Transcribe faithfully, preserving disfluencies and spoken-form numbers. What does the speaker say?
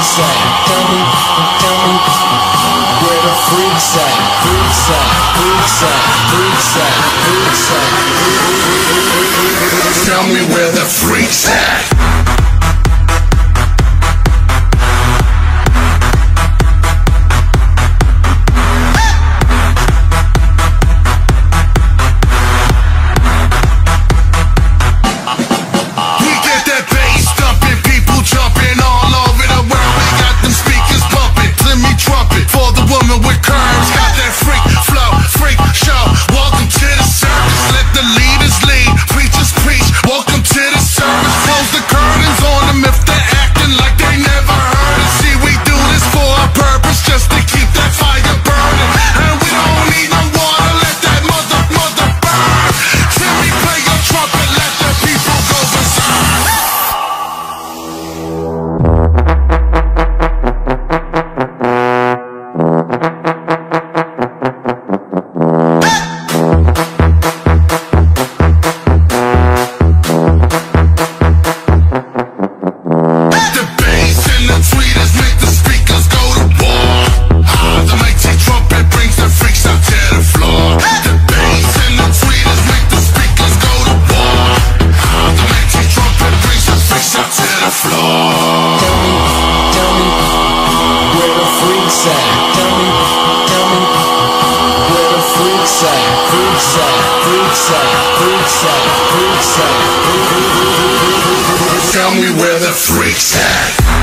freaks at? Tell me, tell me where the freaks at? Freaks at, freaks at, freaks at, freaks at. Tell me where the freaks at? Tell me where the freaks at.